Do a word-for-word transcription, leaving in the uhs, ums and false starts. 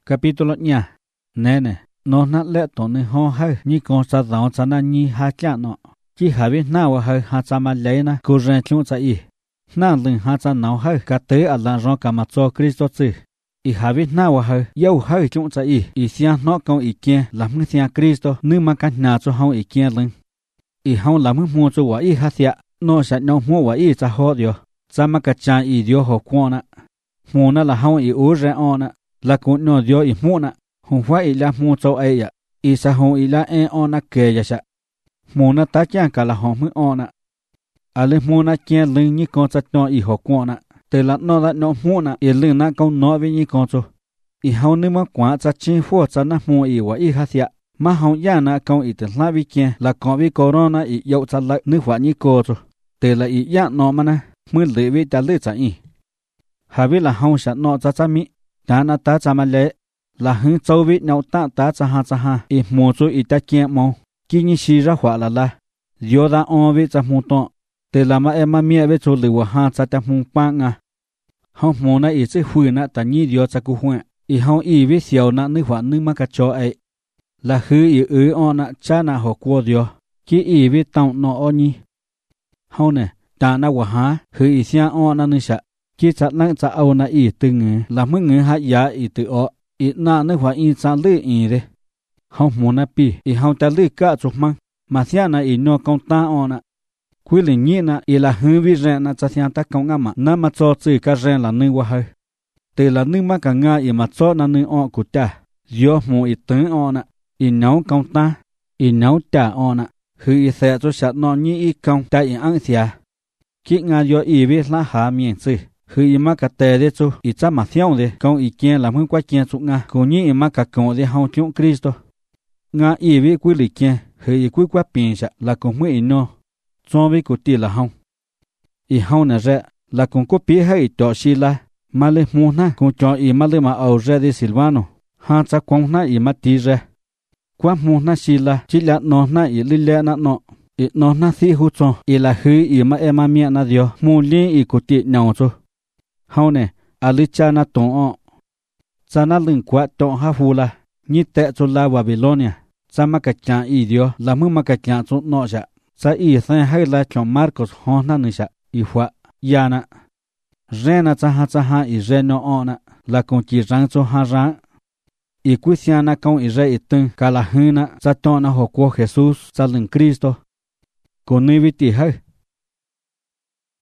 Capítulo nha. Nene, nó nát lẹ tổ nơi ho hơi như con sa dạo sa na nhi ha chả nọ. Chỉ hà biết nào hơi ha sa mà lấy na cô rèn chung sa y. Na lưng ha sa nào hơi cả tế ở là rong cả mặt cho Christo chứ. Y hà biết nào hơi yêu hơi chung sa y. Y xiang nó con y kia làm người xiang Christo nếu mà cả nhà cho hông y kia lưng. Y hông làm người mua cho wa y ha xia. Nó sẽ nhau mua wa y sa ho điều. Sa mà cả cha y điều ho quan na. Mua na là hông y u rèn on na. Là cũng nó điều y mua na. Hông phải y là mua cho ai ya. Y sa hông y là e on na kề ya sa. Mua na ta chang cả là hông mới on na. À lên mua na kia lưng như con sa nó y ho quan na. Từ là nó là nó mua na. Y lưng na con nói với như con cho. Y hông nếu mà quá sa chinh phua sa na mua y wa y ha xia. Mà hông ya na con y từ la vi kia là con vi corona y dậu sa lại nước quả như cô cho. Từ là y ya nó mà na. Mới lưỡi vi ta lưỡi sa y. Hà vi là hông sa nó sa sa mi. Ta na ta sa mà lệ. Là hứng châu vi nhau ta ta sa ha sa ha. Y mua cho y ta kia mong. Kì như xì ra hỏa là la. Dô ra on vi sa mù tọn. Từ là mà em mà mẹ vi cho lửa ha sa ta mù bang à. Hông mù na y sẽ hùi na ta nhi dô sa cụ huệ. Y hông y vi xiao na nữ hỏa nữ mà cả cho ấy. Là hư y ư on na cha na hồ qua dô. Kì y vi tông nọ o nhi. Hông nè. Ta na hỏa há. Hư y xiang on na nữ sa. Kì chát nang cha ao na y tư ngư. Là mư ngư hạ giá y tư o. Y na nữ hỏa y cha lư y rê. Hông mù na pi. Y hông ta lư cả chục mang. Mà xia na y nô công ta on na. Quy lì nhị na y là hư vi rèn na cha xiang ta công ngà mà. Na mà cho chư cả rèn là nữ hỏa hơi. Từ là nữ mà cả ngà y mà cho na nữ o cụ ta. Dô mù y tấn on na. Y nấu công ta. Y nấu ta on na. Hư y xe cho sạch nọ nhị y công ta y ăn xia. Kị ngà dô y vi la hạ miệng chư. Hư y mà cả tè đế chú. Y cha mà thiong đế. Công y kia làm hư quá kia chú ngà. Cô nhị y mà cả công đế hông chung Christo. Ngà y vi quy lì kia. Hư y quy quá bình sạ. Là cùng mới y nô. Chong vi cụ tì là hông. Y hông nà rẹ. Là cùng cô bí hơi y tọ xì la. Mà lê mù na. Cùng cho y mà lê mà ẩu rẹ đế Silvano. Hà cha quang na y mà tí rẹ. Quá mù na xì la. Chỉ lạ nọ na y lì lẹ na nọ. Y nọ na thí hù chong. Y là hư y mà em mà miệng na diyo. Mù liên y cụ tì nhau cho. Hông nè. À lì cha na tông ọ. Cha na lưng quá tông ha hù la. Nhị tẹ cho la Babylonia. Cha mà cả chàng y diyo. Là mư mà cả chàng cho nọ xa. Cha y thang hay la chong Marcos hông na nư xa. Y họa. Ya na. Rê na cha ha cha ha y rê nọ ọ na. Là con chỉ răng cho ha răng. Y quý xia na con y rê y tưng. Cả là hư na. Cha tông na hồ của Jesus. Cha lưng Christo. Cô nữ vi tì hơi.